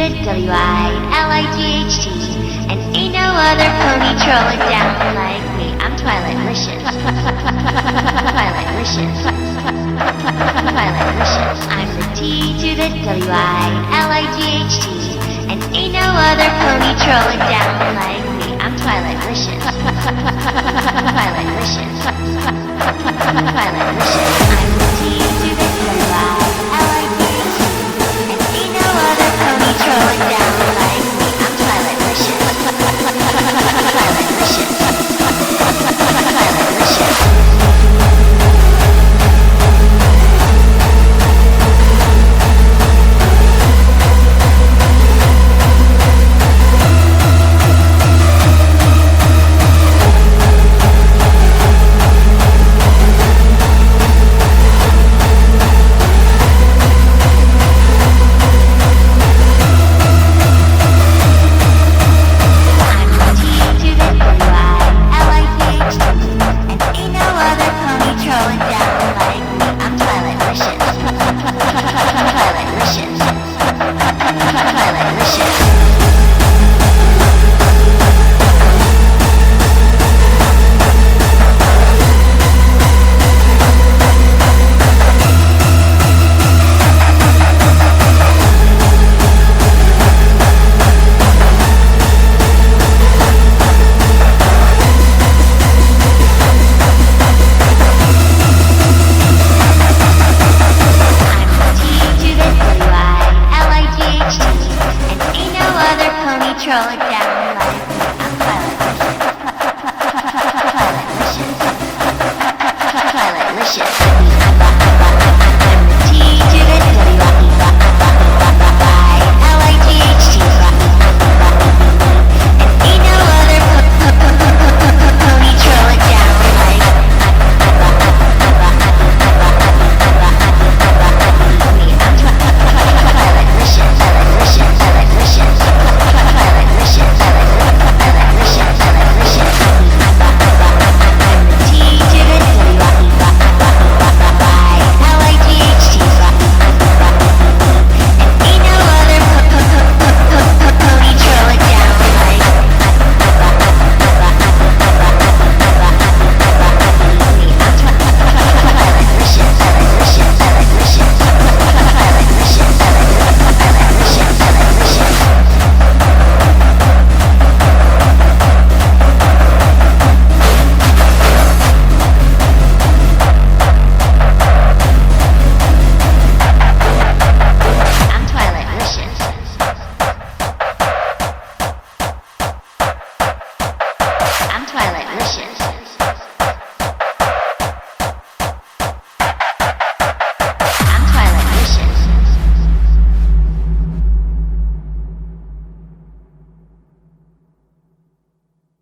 the W-I-L-I-G-H-T. And ain't no other pony trolling down like me. I'm Twilightlicious. Twilightlicious. Twilightlicious. I'm the T to the W-I-L-I-G-H-T. And ain't no other pony trolling down like me. I'm Twilightlicious. Twilightlicious. Twilightlicious. I'm the T to the W-I-L-I-G-H-T. And ain't no other pony trolling down like me. I'm Twilightlicious. Twilightlicious. Twilightlicious. Trolling down like me. I'm Twilightlicious. Twilightlicious. I'm the T to the W-I-L-I-G-H-T. And ain't no other pony trolling down like me. I'm Twilightlicious. Twilightlicious. Twilightlicious. I'm Twilightlicious.